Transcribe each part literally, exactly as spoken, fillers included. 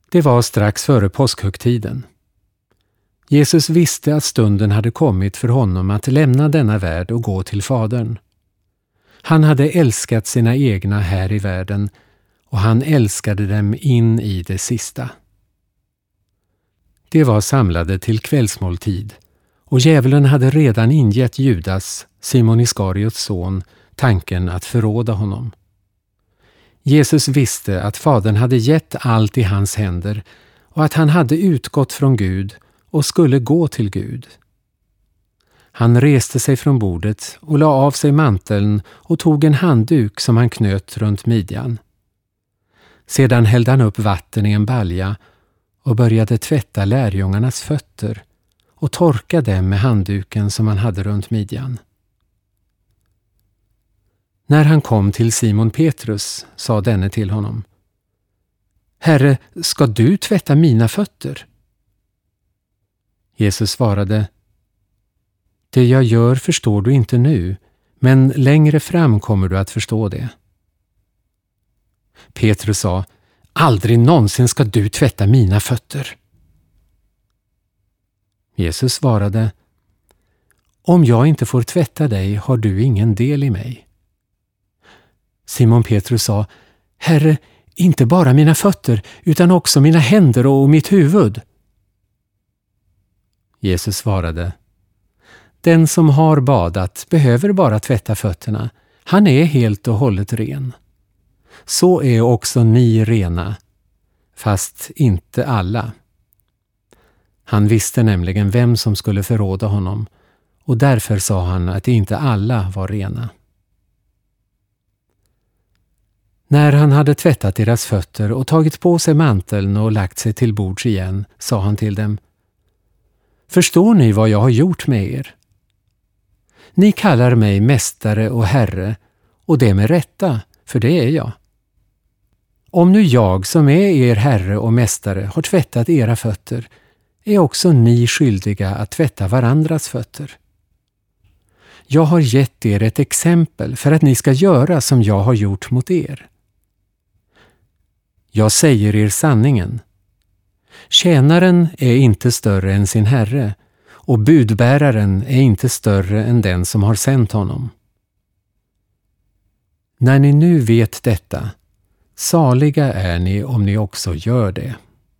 Det var strax före påskhögtiden. Jesus visste att stunden hade kommit för honom att lämna denna värld och gå till Fadern. Han hade älskat sina egna här i världen och han älskade dem in i det sista. Det var samlade till kvällsmåltid och djävulen hade redan ingett Judas, Simon Iskariots son, tanken att förråda honom. Jesus visste att Fadern hade gett allt i hans händer och att han hade utgått från Gud och skulle gå till Gud. Han reste sig från bordet och la av sig manteln och tog en handduk som han knöt runt midjan. Sedan hällde han upp vatten i en balja och började tvätta lärjungarnas fötter och torka dem med handduken som han hade runt midjan. När han kom till Simon Petrus sa denne till honom: Herre, ska du tvätta mina fötter? Jesus svarade: Det jag gör förstår du inte nu, men längre fram kommer du att förstå det. Petrus sa: Aldrig någonsin ska du tvätta mina fötter. Jesus svarade: Om jag inte får tvätta dig har du ingen del i mig. Simon Petrus sa: Herre, inte bara mina fötter utan också mina händer och mitt huvud. Jesus svarade: Den som har badat behöver bara tvätta fötterna. Han är helt och hållet ren. Så är också ni rena, fast inte alla. Han visste nämligen vem som skulle förråda honom, och därför sa han att inte alla var rena. När han hade tvättat deras fötter och tagit på sig manteln och lagt sig till bords igen, sa han till dem: Förstår ni vad jag har gjort med er? Ni kallar mig mästare och herre, och det med rätta, för det är jag. Om nu jag som är er herre och mästare har tvättat era fötter, är också ni skyldiga att tvätta varandras fötter. Jag har gett er ett exempel för att ni ska göra som jag har gjort mot er. Jag säger er sanningen. Tjänaren är inte större än sin herre, och budbäraren är inte större än den som har sänt honom. När ni nu vet detta, saliga är ni om ni också gör det.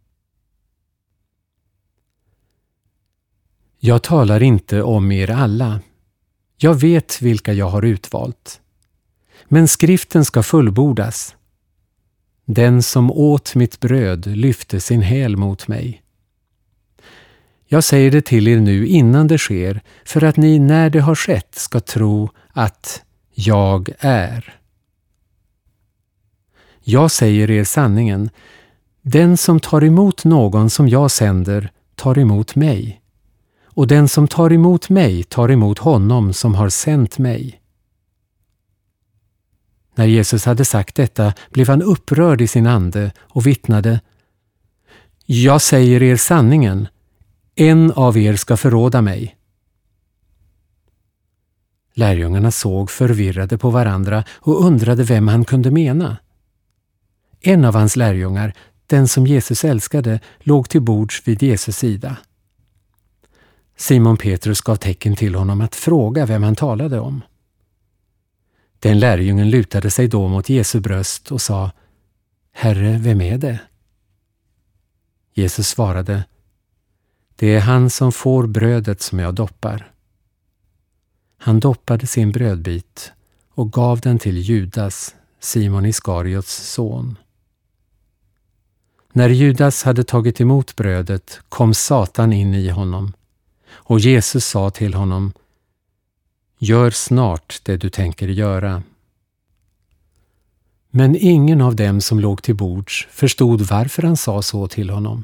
Jag talar inte om er alla. Jag vet vilka jag har utvalt. Men skriften ska fullbordas. Den som åt mitt bröd lyfte sin häl mot mig. Jag säger det till er nu innan det sker, för att ni när det har skett ska tro att jag är. Jag säger er sanningen. Den som tar emot någon som jag sänder tar emot mig. Och den som tar emot mig tar emot honom som har sänt mig. När Jesus hade sagt detta blev han upprörd i sin ande och vittnade: Jag säger er sanningen, en av er ska förråda mig. Lärjungarna såg förvirrade på varandra och undrade vem han kunde mena. En av hans lärjungar, den som Jesus älskade, låg till bords vid Jesus sida. Simon Petrus gav tecken till honom att fråga vem han talade om. Den lärjungen lutade sig då mot Jesu bröst och sa: Herre, vem är det? Jesus svarade: Det är han som får brödet som jag doppar. Han doppade sin brödbit och gav den till Judas, Simon Iskariots son. När Judas hade tagit emot brödet kom Satan in i honom, och Jesus sa till honom: Gör snart det du tänker göra. Men ingen av dem som låg till bords förstod varför han sa så till honom.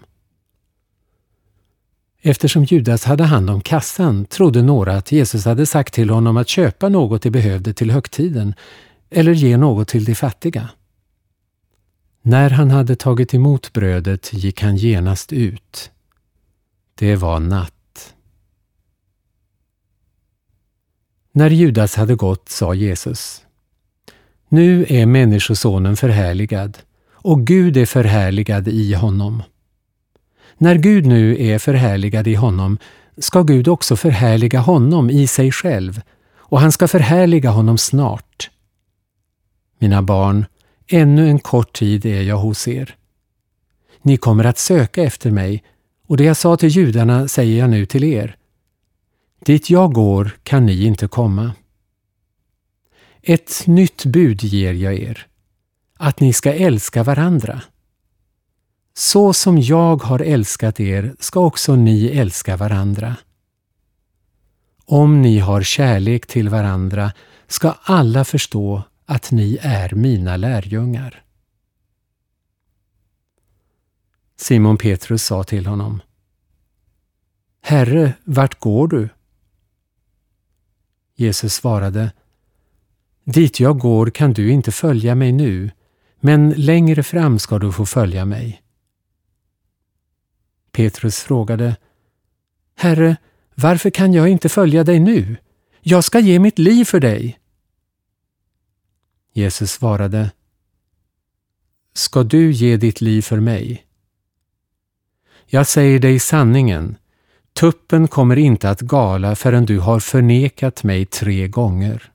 Eftersom Judas hade hand om kassan trodde några att Jesus hade sagt till honom att köpa något de behövde till högtiden eller ge något till de fattiga. När han hade tagit emot brödet gick han genast ut. Det var natt. När Judas hade gått sa Jesus: Nu är människosonen förhärligad, och Gud är förhärligad i honom. När Gud nu är förhärligad i honom ska Gud också förhärliga honom i sig själv, och han ska förhärliga honom snart. Mina barn, ännu en kort tid är jag hos er. Ni kommer att söka efter mig, och det jag sa till judarna säger jag nu till er. Dit jag går kan ni inte komma. Ett nytt bud ger jag er, att ni ska älska varandra. Så som jag har älskat er ska också ni älska varandra. Om ni har kärlek till varandra ska alla förstå att ni är mina lärjungar. Simon Petrus sa till honom: Herre, vart går du? Jesus svarade: Dit jag går kan du inte följa mig nu, men längre fram ska du få följa mig. Petrus frågade: Herre, varför kan jag inte följa dig nu? Jag ska ge mitt liv för dig. Jesus svarade: Ska du ge ditt liv för mig? Jag säger dig sanningen, tuppen kommer inte att gala förrän du har förnekat mig tre gånger.